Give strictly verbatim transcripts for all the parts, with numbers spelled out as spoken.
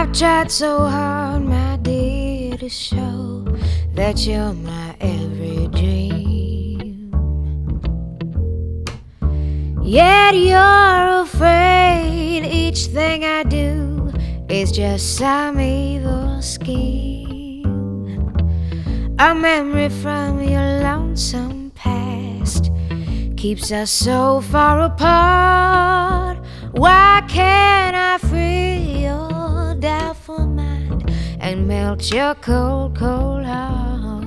tried so hard, my dear, to show that you're my every dream. Yet you're afraid each thing I do is just some evil scheme. A memory from your lonesome past keeps us so far apart. Why can't I free your doubtful mind and melt your cold, cold heart?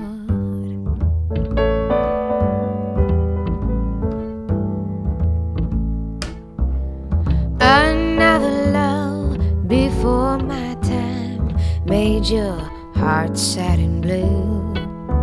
Another love before my time made your heart sad and blue,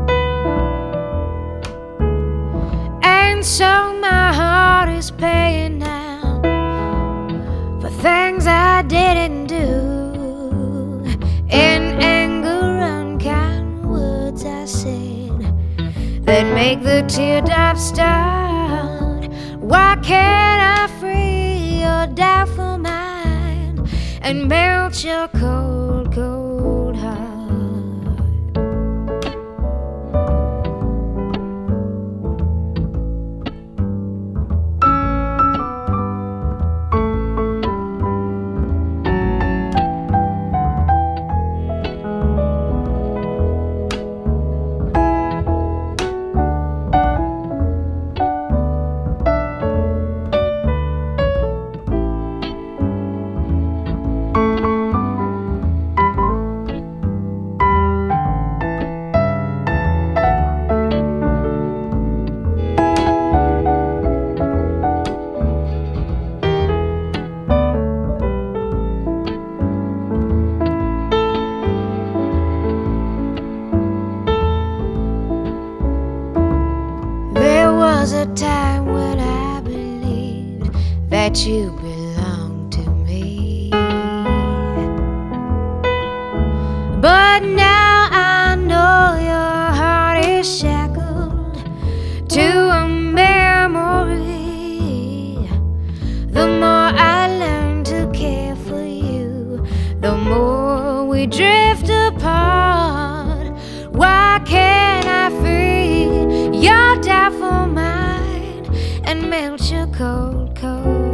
and so my heart is paying now for things I didn't do. In anger, unkind words I said that make the teardrops start. Why can't I free your doubtful mind and melt your cold, cold heart? There was a time when I believed that you belonged to me, but now I know your heart is shackled to a memory. The more I learn to care for you, the more we drift apart. Why can't I free your doubtful mind and melt your cold, cold